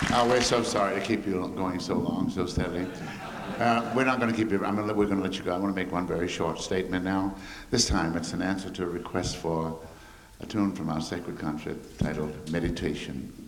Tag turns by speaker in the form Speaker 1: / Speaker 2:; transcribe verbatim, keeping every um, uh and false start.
Speaker 1: Oh, we're so sorry to keep you going so long, so steadily. Uh, we're not going to keep you. I'm gonna, we're going to let you go. I want to make one very short statement now. This time, it's an answer to a request for a tune from our sacred concert titled "Meditation."